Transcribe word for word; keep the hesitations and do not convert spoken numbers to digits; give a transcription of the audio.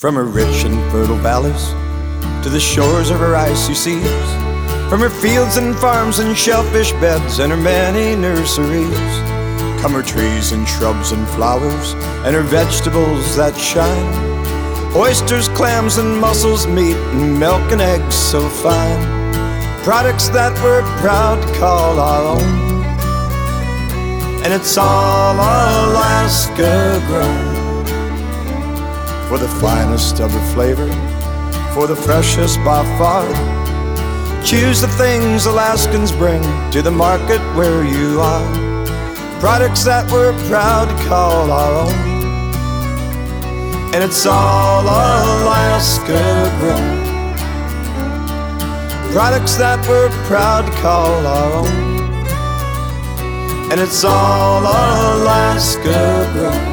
From her rich and fertile valleys to the shores of her icy seas, from her fields and farms and shellfish beds and her many nurseries, come her trees and shrubs and flowers and her vegetables that shine, oysters, clams and mussels, meat and milk and eggs so fine, products that we're proud to call our own. And it's all Alaska grown, for the finest of the flavor, for the freshest by far. Choose the things Alaskans bring to the market where you are, products that we're proud to call our own. And it's all Alaska grown, products that we're proud to call our own. And it's all Alaska grown.